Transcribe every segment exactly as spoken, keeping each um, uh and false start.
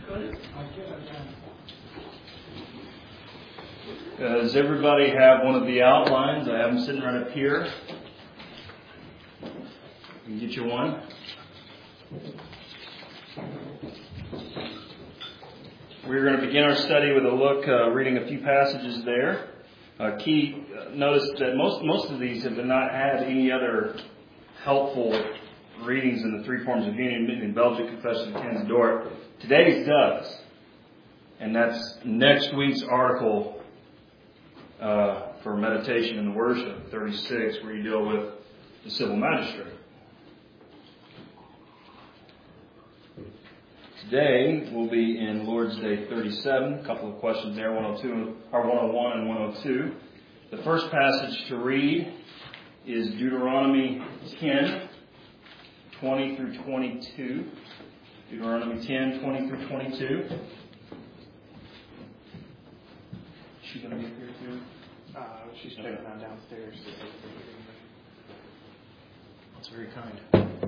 Does everybody have one of the outlines? I have them sitting right up here. You can get you one. We're going to begin our study with a look, uh, reading a few passages there. Uh, key, uh, notice that most most of these have not had any other helpful readings in the three forms of union, in Belgic Confession and Canons Dort. Today's does. And that's next week's article uh, for meditation and worship, thirty-six, where you deal with the civil magistrate. Today we'll be in Lord's Day thirty-seven. A couple of questions there, one oh two, or one oh one and one oh two. The first passage to read is Deuteronomy ten, twenty through twenty-two. Deuteronomy ten, twenty through twenty-two. Is she going to be up here too? Uh, she's checking out downstairs. That's very kind.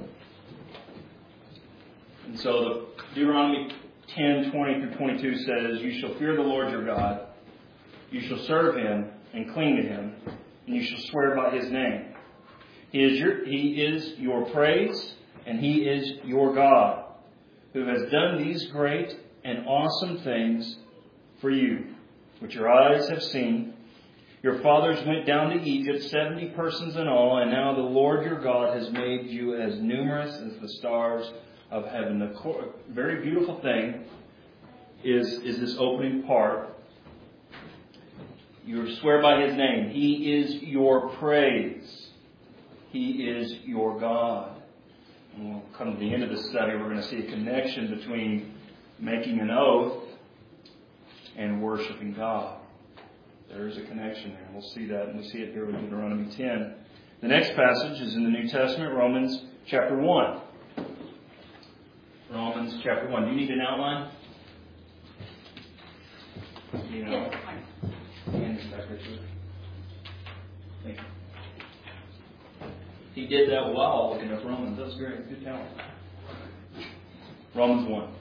And so the Deuteronomy ten, twenty through twenty-two says, "You shall fear the Lord your God, you shall serve him and cling to him, and you shall swear by his name. He is your, he is your praise, and he is your God, who has done these great and awesome things for you, which your eyes have seen. Your fathers went down to Egypt, seventy persons in all, and now the Lord your God has made you as numerous as the stars of heaven." The very beautiful thing is, is this opening part. You swear by his name. He is your praise. He is your God. And we'll come to the end of this study, we're going to see a connection between making an oath and worshiping God. There is a connection there. We'll see that, and we see it here with Deuteronomy ten. The next passage is in the New Testament, Romans chapter one. Romans chapter one. Do you need an outline? You know. Yes, fine. Thank you. He did that while looking up Romans. That's great. Good talent. Romans one.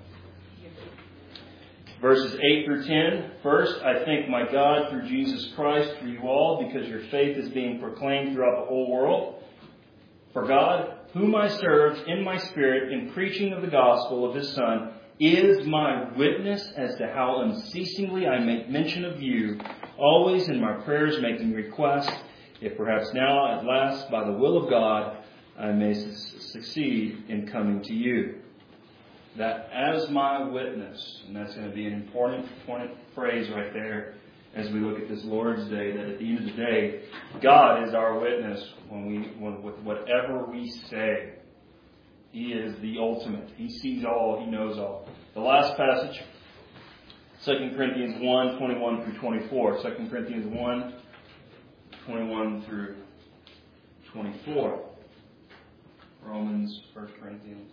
Verses eight through ten. "First, I thank my God through Jesus Christ for you all, because your faith is being proclaimed throughout the whole world. For God, whom I serve in my spirit in preaching of the gospel of his Son, is my witness as to how unceasingly I make mention of you, always in my prayers making request, if perhaps now at last by the will of God I may su- succeed in coming to you." That as my witness, and that's going to be an important, important phrase right there as we look at this Lord's Day, that at the end of the day, God is our witness when we, when, with whatever we say. He is the ultimate. He sees all. He knows all. The last passage, Second Corinthians one, twenty-one through twenty-four. Second Corinthians one, twenty-one through twenty-four. Romans, First Corinthians.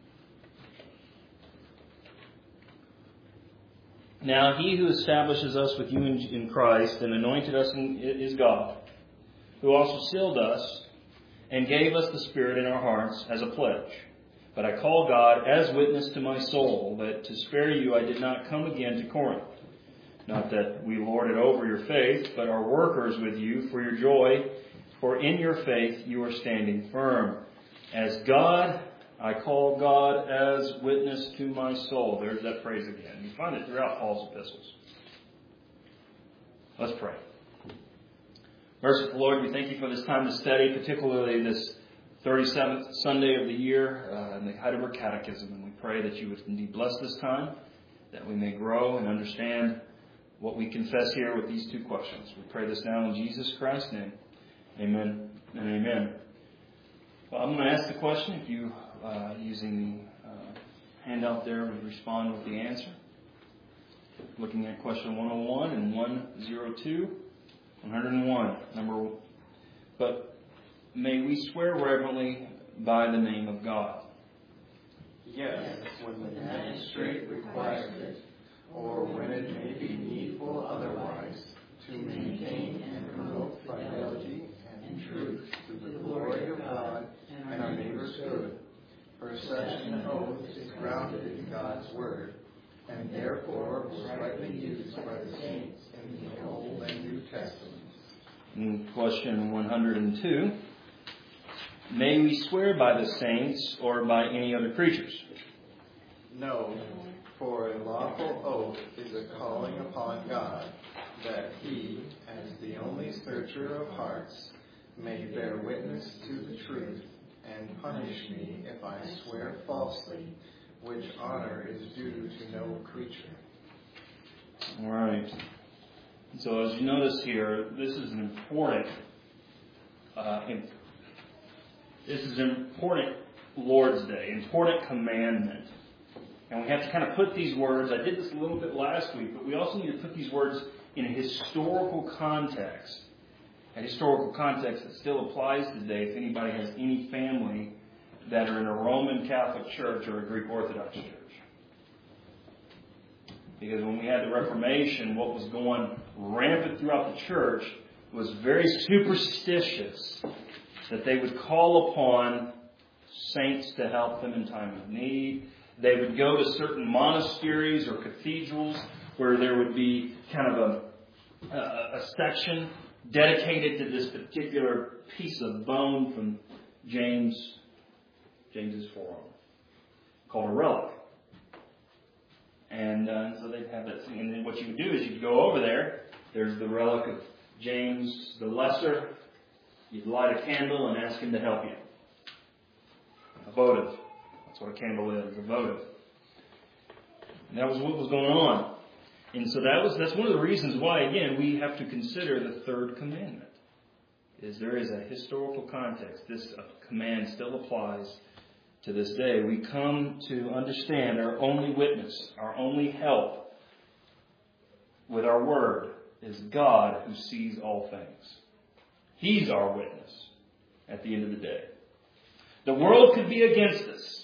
"Now he who establishes us with you in, in Christ and anointed us in, is God, who also sealed us and gave us the Spirit in our hearts as a pledge. But I call God as witness to my soul that to spare you I did not come again to Corinth. Not that we lord it over your faith, but are workers with you for your joy, for in your faith you are standing firm. As God, I call God as witness to my soul." There's that phrase again. You find it throughout Paul's epistles. Let's pray. Merciful Lord, we thank you for this time to study, particularly this thirty-seventh Sunday of the year uh, in the Heidelberg Catechism. And we pray that you would indeed bless this time, that we may grow and understand what we confess here with these two questions. We pray this now in Jesus Christ's name. Amen and amen. Well, I'm going to ask the question. If you, uh, using the uh, handout there, would respond with the answer. Looking at question one oh one and one oh two. one oh one, number, "But may we swear reverently by the name of God?" Yes, when the magistrate requires it, or when it may be needful otherwise, to maintain and promote fidelity and truth to the glory of God and our neighbor's good. For such an oath is grounded in God's word. and therefore was rightly used by the saints in the Old and New Testaments. In question one hundred two, may we swear by the saints or by any other creatures? No, for a lawful oath is a calling upon God, that he, as the only searcher of hearts, may bear witness to the truth, and punish me if I swear falsely, which honor is due to no creature. All right. So as you notice here, this is an important, uh, imp- this is an important Lord's Day, important commandment. And we have to kind of put these words, I did this a little bit last week, but we also need to put these words in a historical context. A historical context that still applies today if anybody has any family that are in a Roman Catholic Church or a Greek Orthodox Church. Because when we had the Reformation, what was going rampant throughout the church was very superstitious, that they would call upon saints to help them in time of need. They would go to certain monasteries or cathedrals where there would be kind of a, a, a section dedicated to this particular piece of bone from James, James's forearm, called a relic. And uh, so they'd have that thing. And then what you would do is you'd go over there. There's the relic of James the Lesser. You'd light a candle and ask him to help you. A votive. That's what a candle is, a votive. And that was what was going on. And so that was that's one of the reasons why, again, we have to consider the third commandment. Is there is a historical context. This uh, command still applies to this day. We come to understand our only witness, our only help with our word is God who sees all things. He's our witness at the end of the day. The world could be against us.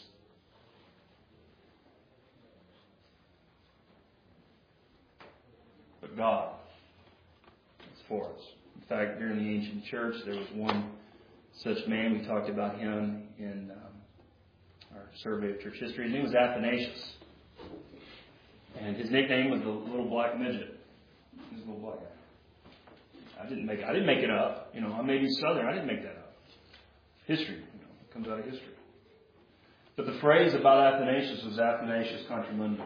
But God is for us. In fact, during the ancient church, there was one such man. We talked about him in um, our survey of church history. His name was Athanasius. And his nickname was the little black midget. He was a little black guy. I didn't make it. I didn't make it up. You know, I may be Southern. I didn't make that up. History, you know, it comes out of history. But the phrase about Athanasius was Athanasius contra mundum.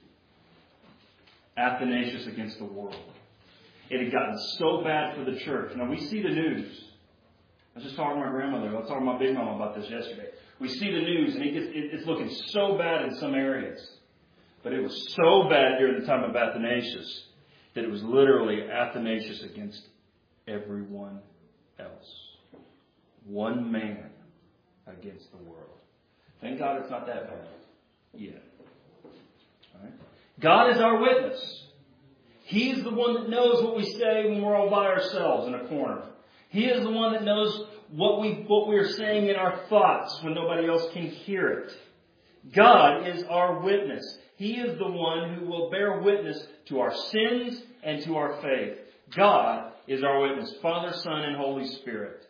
Athanasius against the world. It had gotten so bad for the church. Now we see the news. I was just talking to my grandmother. I was talking to my big mama about this yesterday. We see the news, and it gets, it, it's looking so bad in some areas. But it was so bad during the time of Athanasius that it was literally Athanasius against everyone else. One man against the world. Thank God it's not that bad yet. All right? God is our witness. He's the one that knows what we say when we're all by ourselves in a corner. He is the one that knows what we what we're saying in our thoughts when nobody else can hear it. God is our witness. He is the one who will bear witness to our sins and to our faith. God is our witness. Father, Son, and Holy Spirit.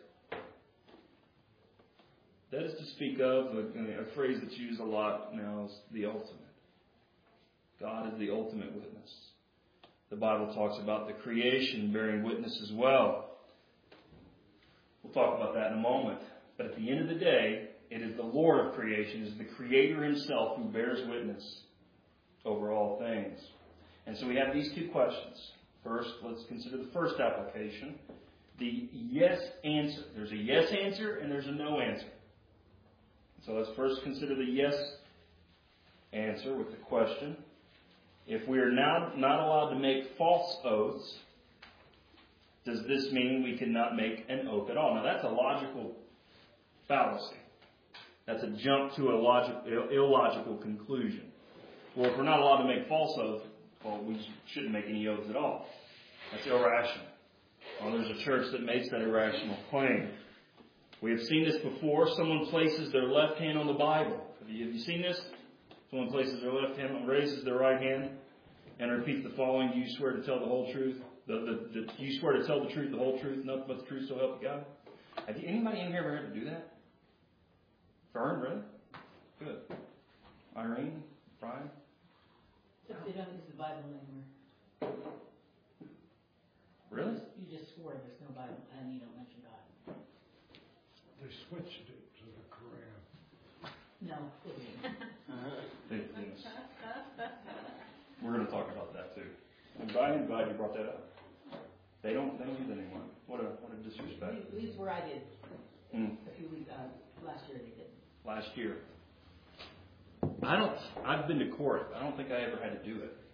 That is to speak of a, a phrase that's used a lot now is the ultimate. God is the ultimate witness. The Bible talks about the creation bearing witness as well. We'll talk about that in a moment. But at the end of the day, it is the Lord of creation, it is the Creator Himself who bears witness over all things. And so we have these two questions. First, let's consider the first application, the yes answer. There's a yes answer and there's a no answer. So let's first consider the yes answer with the question. If we are now not allowed to make false oaths, does this mean we cannot make an oath at all? Now that's a logical fallacy. That's a jump to a logic, illogical conclusion. Well, if we're not allowed to make false oaths, well, we shouldn't make any oaths at all. That's irrational. Well, there's a church that makes that irrational claim. We have seen this before. Someone places their left hand on the Bible. Have you, have you seen this? Someone places their left hand, raises their right hand, and repeats the following: Do you swear to tell the whole truth? The, the, the, do you swear to tell the truth, the whole truth, nothing but the truth, so help you God? Have you, anybody in here ever had to do that? Fern, really? Good. Irene? Brian? Except they don't use the Bible anymore. Really? You just swore there's no Bible and you don't mention God. They switched it to the Quran. No. They- yes. We're going to talk about that too. And Brian, I'm glad you brought that up. They don't. They don't use it anymore. What a what a disrespect. At least where I did Mm. a few weeks uh, last year they did. Last year. I don't. I've been to court. I don't think I ever had to do it.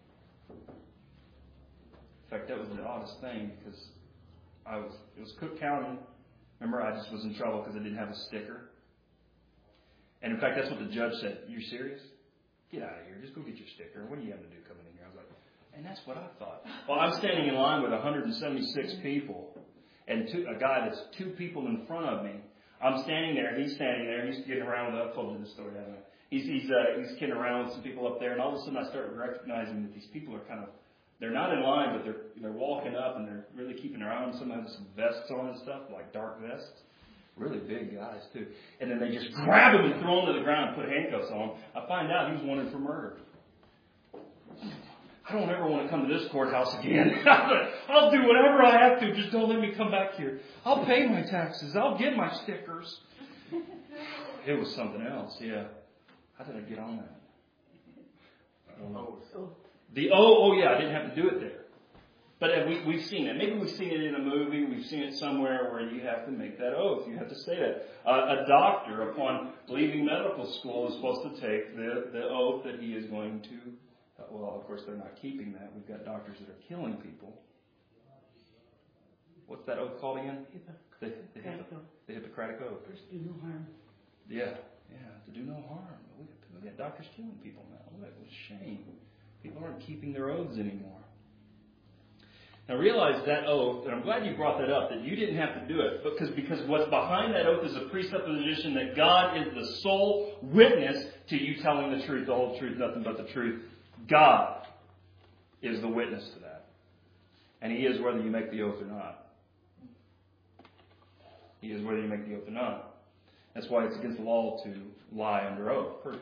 In fact, that was the oddest thing because I was. It was Cook County. Remember, I just was in trouble because I didn't have a sticker. And in fact, that's what the judge said. You're serious? Get out of here. Just go get your sticker. What do you have to do coming in here? I was like, and that's what I thought. Well, I'm standing in line with one hundred seventy-six people, and two, a guy that's two people in front of me. I'm standing there. He's standing there. He's getting around with. I've told you this story, haven't I? He's he's uh, he's kidding around with some people up there, and all of a sudden I start recognizing that these people are kind of. They're not in line, but they're they're walking up and they're really keeping their eye on. Some have some vests on and stuff, like dark vests. Really big guys, too. And then they just grab him and throw him to the ground and put handcuffs on him. I find out he was wanted for murder. I don't ever want to come to this courthouse again. I'll do whatever I have to. Just don't let me come back here. I'll pay my taxes. I'll get my stickers. It was something else, yeah. How did I get on that? Oh. The oh, oh yeah, I didn't have to do it there. But we, we've seen it. Maybe we've seen it in a movie. We've seen it somewhere where you have to make that oath. You have to say that. Uh, a doctor, upon leaving medical school, is supposed to take the, the oath that he is going to. Uh, well, of course, they're not keeping that. We've got doctors that are killing people. What's that oath called again? The, the, Hippo, the Hippocratic Oath. First, do no harm. Yeah, yeah, to do no harm. We got, we got doctors killing people now. What a shame. People aren't keeping their oaths anymore. Now realize that oath, and I'm glad you brought that up, that you didn't have to do it, because because what's behind that oath is a presupposition that God is the sole witness to you telling the truth, the whole truth, nothing but the truth. God is the witness to that. And He is whether you make the oath or not. He is whether you make the oath or not. That's why it's against the law to lie under oath. Period.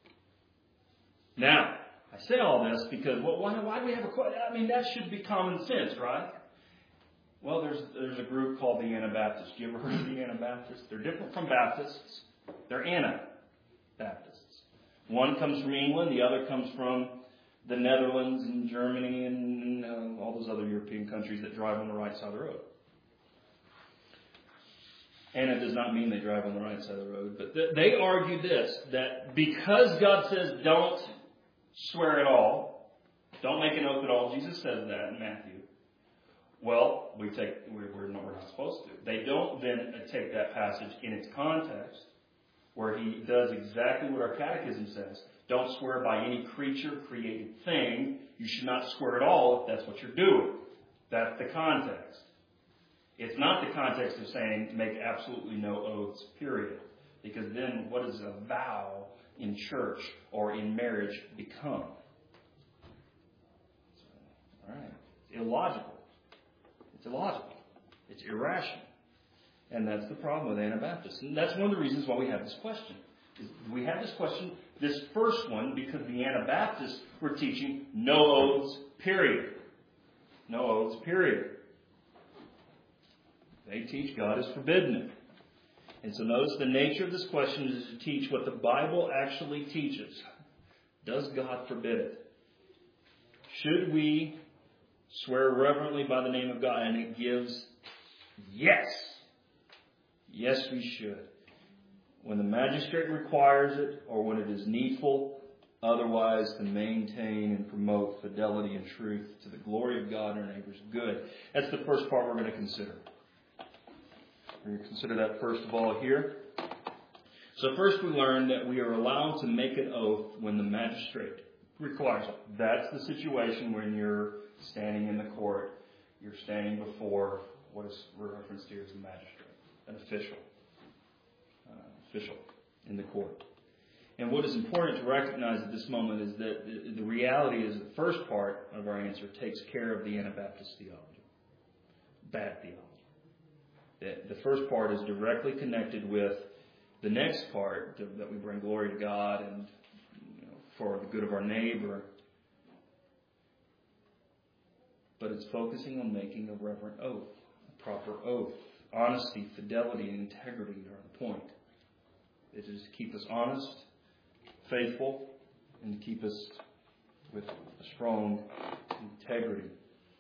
Now, I say all this because, well, why, why do we have a question? I mean, that should be common sense, right? Well, there's there's a group called the Anabaptists. You ever heard of the Anabaptists? They're different from Baptists. They're Anabaptists. One comes from England. The other comes from the Netherlands and Germany and uh, all those other European countries that drive on the right side of the road. And it does not mean they drive on the right side of the road. But th- they argue this, that because God says don't swear at all, don't make an oath at all. Jesus says that in Matthew. Well, we take we're, we're not we're not supposed to. They don't then take that passage in its context, where He does exactly what our catechism says. Don't swear by any creature, created thing. You should not swear at all if that's what you're doing. That's the context. It's not the context of saying make absolutely no oaths, period. Because then what does a vow in church or in marriage become? All right. It's illogical. It's illogical. It's irrational. And that's the problem with Anabaptists. And that's one of the reasons why we have this question. We have this question, this first one, because the Anabaptists were teaching no oaths, period. No oaths, period. They teach God has forbidden it. And so notice the nature of this question is to teach what the Bible actually teaches. Does God forbid it? Should we swear reverently by the name of God? And it gives yes. Yes, we should. When the magistrate requires it or when it is needful, otherwise to maintain and promote fidelity and truth to the glory of God and our neighbor's good. That's the first part we're going to consider. We're going to consider that first of all here. So first we learn that we are allowed to make an oath when the magistrate requires it. That's the situation when you're standing in the court. You're standing before what is referenced here as a magistrate, an official. Uh, official in the court. And what is important to recognize at this moment is that the, the reality is the first part of our answer takes care of the Anabaptist theology. Bad theology. The, the first part is directly connected with the next part, to, that we bring glory to God and, you know, for the good of our neighbor. but it's focusing on making a reverent oath, a proper oath. Honesty, fidelity, and integrity are the point. It is to keep us honest, faithful, and to keep us with a strong integrity.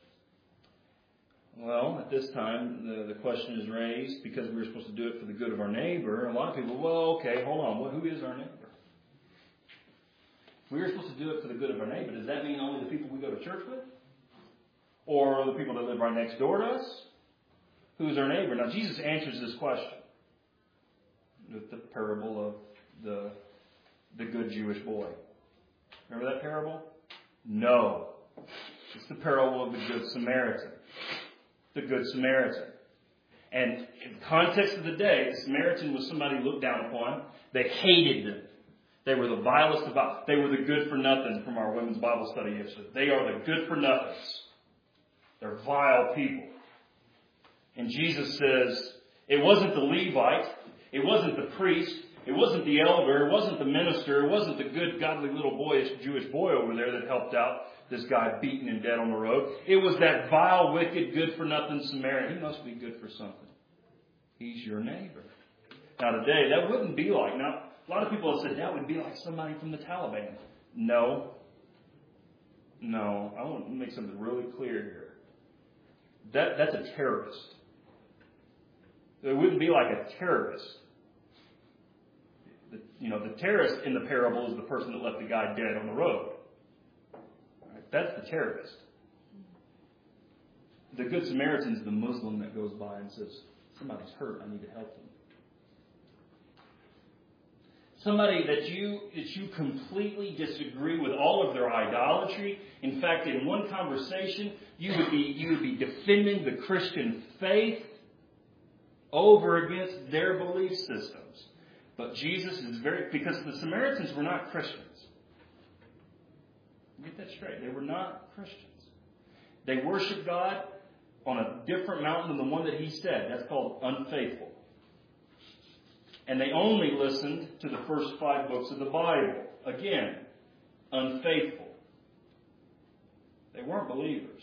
Well, at this time, the, the question is raised, because we were supposed to do it for the good of our neighbor. A lot of people, well, okay, hold on. Well, who is our neighbor? If we were supposed to do it for the good of our neighbor, does that mean only the people we go to church with? Or the people that live right next door to us? Who is our neighbor? Now, Jesus answers this question with the parable of the, the good Jewish boy. Remember that parable? No. It's the parable of the Good Samaritan. The Good Samaritan. And in the context of the day, the Samaritan was somebody looked down upon. They hated them. They were the vilest of vile. They were the good for nothing from our women's Bible study yesterday. They are the good for nothings. They're vile people. And Jesus says, it wasn't the Levite, it wasn't the priest, it wasn't the elder, it wasn't the minister, it wasn't the good, godly little boyish Jewish boy over there that helped out this guy beaten and dead on the road. It was that vile, wicked, good-for-nothing Samaritan. He must be good for something. He's your neighbor. Now today, that wouldn't be like, now, a lot of people have said that would be like somebody from the Taliban. No. No. I want to make something really clear here. That, that's a terrorist. It wouldn't be like a terrorist. The, you know, the terrorist in the parable is the person that left the guy dead on the road. Right? That's the terrorist. The Good Samaritan is the Muslim that goes by and says, somebody's hurt, I need to help them. Somebody that you that you completely disagree with all of their idolatry. In fact, in one conversation, you would be you would be defending the Christian faith over against their belief systems. But Jesus is very, because the Samaritans were not Christians. Get that straight. They were not Christians. They worshiped God on a different mountain than the one that He said. That's called unfaithful. And they only listened to the first five books of the Bible. Again, unfaithful. They weren't believers.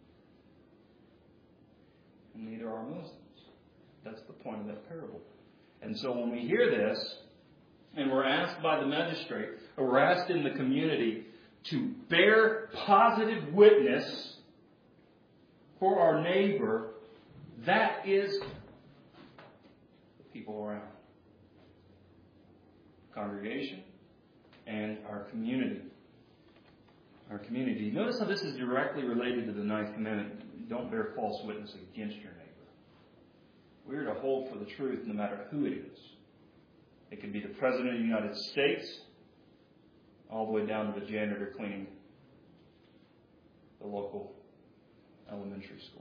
And neither are Muslims. That's the point of that parable. And so when we hear this, and we're asked by the magistrate, or we're asked in the community to bear positive witness for our neighbor, that is the people around. Congregation and our community. Our community. Notice how this is directly related to the ninth commandment. Don't bear false witness against your neighbor. We're to hold for the truth no matter who it is. It could be the President of the United States, all the way down to the janitor cleaning the local elementary school.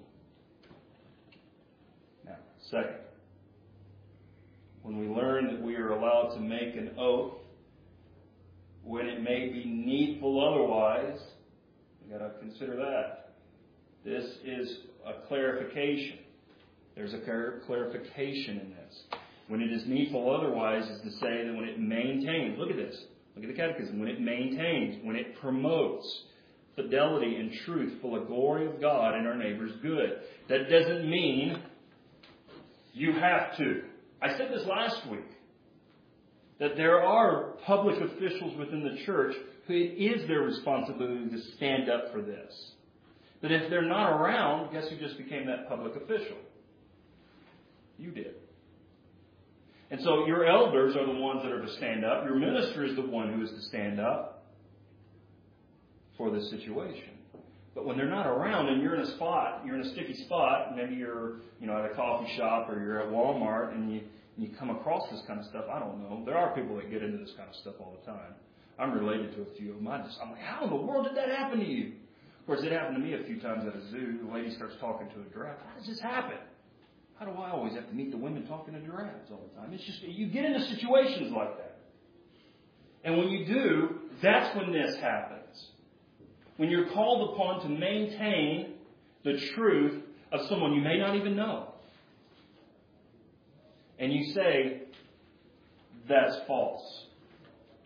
Now, second, when we learn that we are allowed to make an oath when it may be needful otherwise, we've got to consider that. This is a clarification. There's a clarification in this. When it is needful otherwise is to say that when it maintains, look at this, look at the catechism, when it maintains, when it promotes fidelity and truth for the glory of God and our neighbor's good. That doesn't mean you have to. I said this last week, that there are public officials within the church who it is their responsibility to stand up for this. But if they're not around, guess who just became that public official? You did. And so your elders are the ones that are to stand up. Your minister is the one who is to stand up for this situation. But when they're not around and you're in a spot, you're in a sticky spot, maybe you're, you know, at a coffee shop or you're at Walmart and you, and you come across this kind of stuff, I don't know. There are people that get into this kind of stuff all the time. I'm related to a few of them. I just, I'm like, how in the world did that happen to you? Of course, it happened to me a few times at a zoo. The lady starts talking to a giraffe. How does this happen? How do I always have to meet the women talking to giraffes all the time? It's just, you get into situations like that. And when you do, that's when this happens. When you're called upon to maintain the truth of someone you may not even know. And you say, that's false.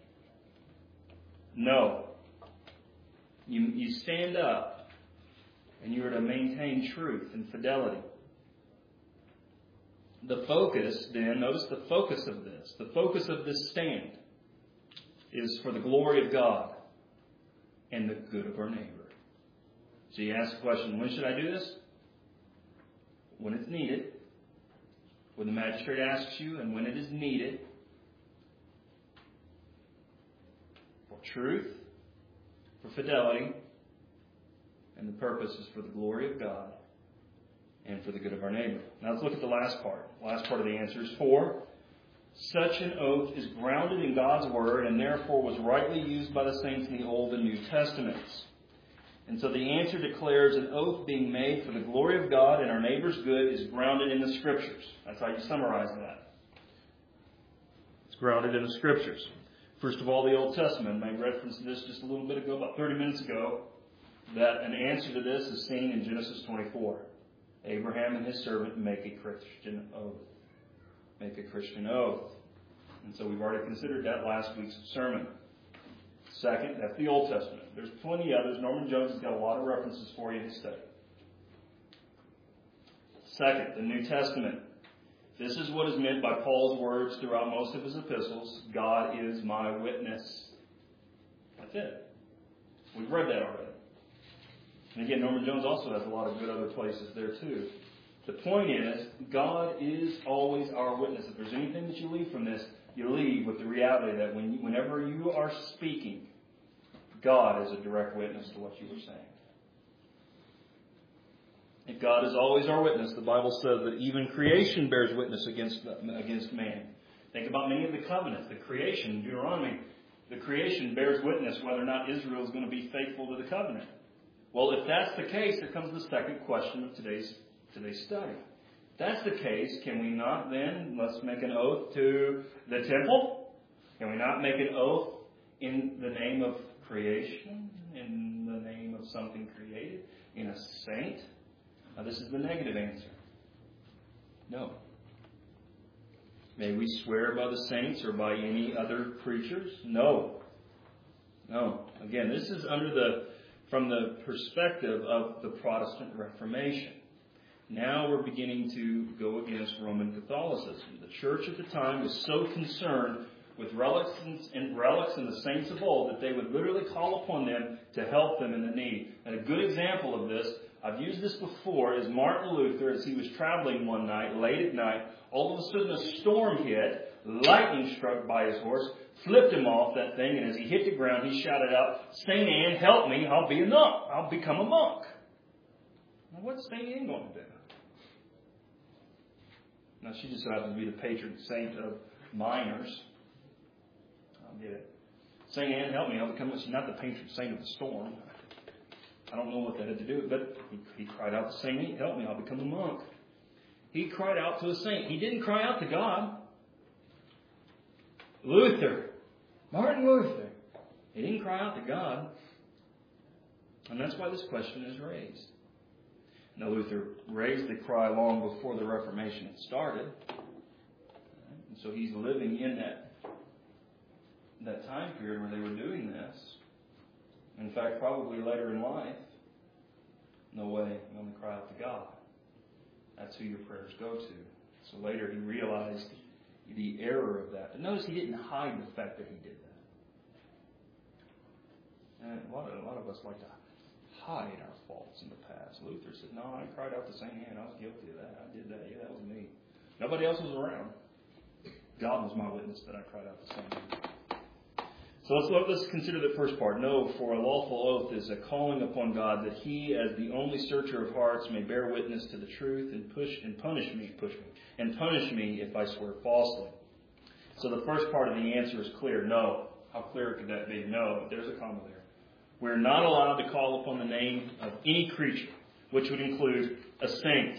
No. You, you stand up And you are to maintain truth and fidelity. The focus, then, notice the focus of this. The focus of this stand is for the glory of God and the good of our neighbor. So you ask the question, when should I do this? When it's needed. When the magistrate asks you, and when it is needed. For truth, for fidelity, and the purpose is for the glory of God and for the good of our neighbor. Now let's look at the last part. The last part of the answer is for. Such an oath is grounded in God's Word and therefore was rightly used by the saints in the Old and New Testaments. And so the answer declares an oath being made for the glory of God and our neighbor's good is grounded in the Scriptures. That's how you summarize that. It's grounded in the Scriptures. First of all, the Old Testament. I made reference to this just a little bit ago, about thirty minutes ago, that an answer to this is seen in Genesis twenty-four. Abraham and his servant make a Christian oath. Make a Christian oath. And so we've already considered that last week's sermon. Second, that's the Old Testament. There's plenty others. Norman Jones has got a lot of references for you to study. Second, the New Testament. This is what is meant by Paul's words throughout most of his epistles. God is my witness. That's it. We've read that already. And again, Norman Jones also has a lot of good other places there too. The point is, God is always our witness. If there's anything that you leave from this, you leave with the reality that when you, whenever you are speaking, God is a direct witness to what you are saying. If God is always our witness, the Bible says that even creation bears witness against, against man. Think about many of the covenants. The creation, Deuteronomy, the creation bears witness whether or not Israel is going to be faithful to the covenant. Well, if that's the case, here comes the second question of today's today's study. If that's the case, can we not then, let's make an oath to the temple? Can we not make an oath in the name of creation? In the name of something created? In a saint? Now, this is the negative answer. No. May we swear by the saints or by any other creatures? No. No. Again, this is under the from the perspective of the Protestant Reformation. Now we're beginning to go against Roman Catholicism. The church at the time was so concerned with relics and relics and the saints of old that they would literally call upon them to help them in the need. And a good example of this, I've used this before, is Martin Luther, as he was traveling one night, late at night, all of a sudden a storm hit, lightning struck by his horse, flipped him off that thing, and as he hit the ground, he shouted out, "Saint Anne, help me, I'll be a monk. I'll become a monk." Now, what's Saint Anne going to do? Now, she just happens to be the patron saint of miners. I'll get it. Saint Anne, help me, I'll become, she's not the patron saint of the storm. I don't know what that had to do with it, but he, he cried out to Saint Anne, help me, I'll become a monk. He cried out to a saint. He didn't cry out to God. Luther, Martin Luther, he didn't cry out to God. And that's why this question is raised. Now, Luther raised the cry long before the Reformation had started. And so he's living in that, that time period where they were doing this. In fact, probably later in life. No way, you only cry out to God. That's who your prayers go to. So later he realized the error of that. But notice he didn't hide the fact that he did that. And a lot of, a lot of us like to hide our faults in the past. Luther said, no, I cried out to Saint Anne. I was guilty of that. I did that. Yeah, that was me. Nobody else was around. God was my witness that I cried out to Saint Anne. So let's, look, let's consider the first part. No, for a lawful oath is a calling upon God that he, as the only searcher of hearts, may bear witness to the truth and push and punish me, push me, and punish me if I swear falsely. So the first part of the answer is clear. No. How clear could that be? No. There's a comma there. We're not allowed to call upon the name of any creature, which would include a saint.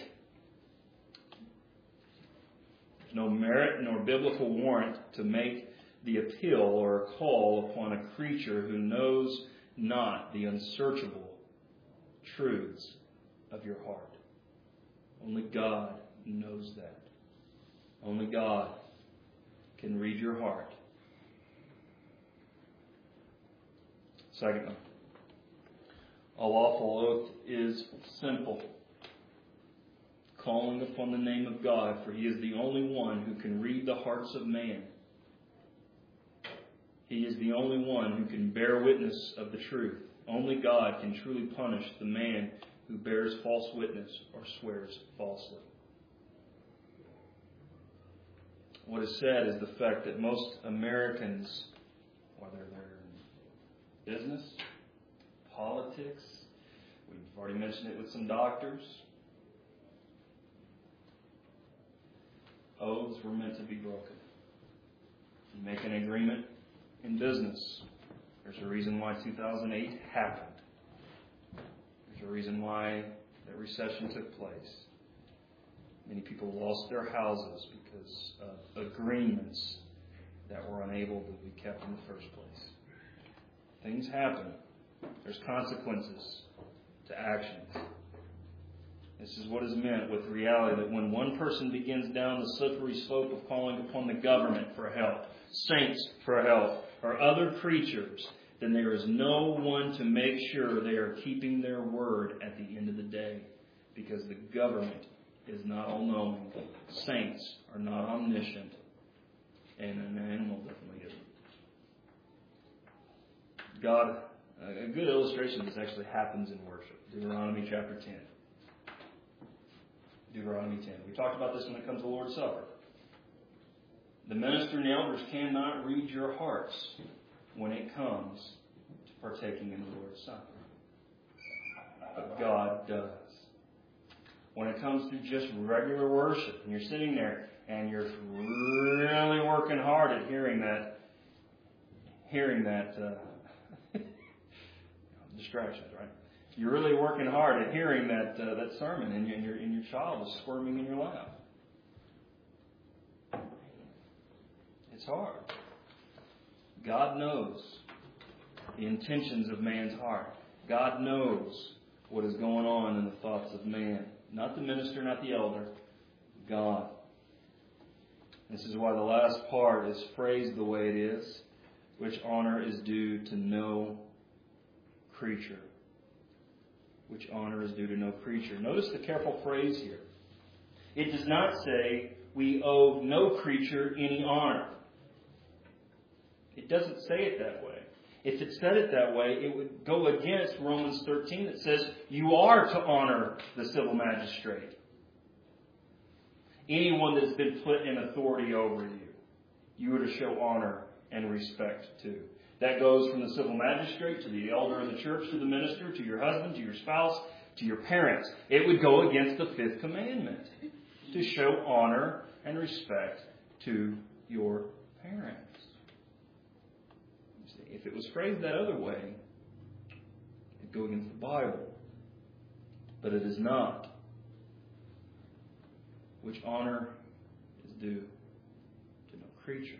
There's no merit nor biblical warrant to make the appeal or a call upon a creature who knows not the unsearchable truths of your heart. Only God knows that. Only God can read your heart. Secondly, A lawful oath is simple. Calling upon the name of God, for He is the only one who can read the hearts of man. He is the only one who can bear witness of the truth. Only God can truly punish the man who bears false witness or swears falsely. What is sad is the fact that most Americans, whether they're in business, politics, we've already mentioned it with some doctors, oaths were meant to be broken. You make an agreement in business. There's a reason why two thousand eight happened. There's a reason why that recession took place. Many people lost their houses because of agreements that were unable to be kept in the first place. Things happen. There's consequences to actions. This is what is meant with reality, that when one person begins down the slippery slope of calling upon the government for help, saints for help, or other creatures, then there is no one to make sure they are keeping their word at the end of the day. Because the government is not all-knowing. Saints are not omniscient. And an animal definitely isn't. God, a good illustration of this actually happens in worship. Deuteronomy chapter ten. Deuteronomy ten. We talked about this when it comes to the Lord's Supper. The minister and the elders cannot read your hearts when it comes to partaking in the Lord's Supper. But God does. When it comes to just regular worship, and you're sitting there and you're really working hard at hearing that, hearing that, uh, distractions, right? You're really working hard at hearing that uh, that sermon, and, you, and, your, and your child is squirming in your lap. It's hard. God knows the intentions of man's heart. God knows what is going on in the thoughts of man. Not the minister, not the elder. God. This is why the last part is phrased the way it is, which honor is due to no creature. Which honor is due to no creature. Notice the careful phrase here. It does not say we owe no creature any honor. It doesn't say it that way. If it said it that way, it would go against Romans thirteen that says you are to honor the civil magistrate. Anyone that's been put in authority over you, you are to show honor and respect to. That goes from the civil magistrate to the elder of the church, to the minister, to your husband, to your spouse, to your parents. It would go against the fifth commandment to show honor and respect to your parents. You see, if it was phrased that other way, it'd go against the Bible. But it is not. Which honor is due to no creature.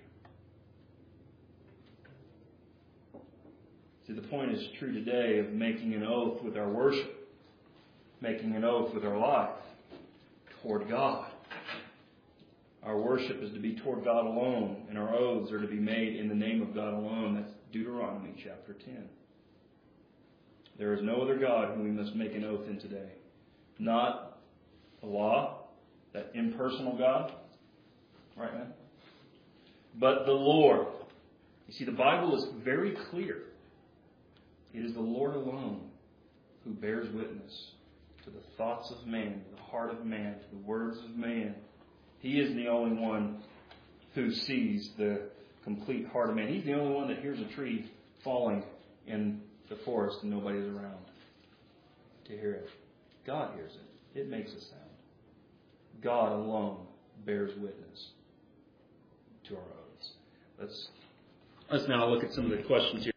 See, the point is true today of making an oath with our worship, making an oath with our life toward God. Our worship is to be toward God alone, and our oaths are to be made in the name of God alone. That's Deuteronomy chapter ten. There is no other God whom we must make an oath in today. Not Allah, that impersonal God, right, man? But the Lord. You see, the Bible is very clear. It is the Lord alone who bears witness to the thoughts of man, to the heart of man, to the words of man. He is the only one who sees the complete heart of man. He's the only one that hears a tree falling in the forest and nobody's around to hear it. God hears it. It makes a sound. God alone bears witness to our oaths. Let's, let's now look at some of the questions here.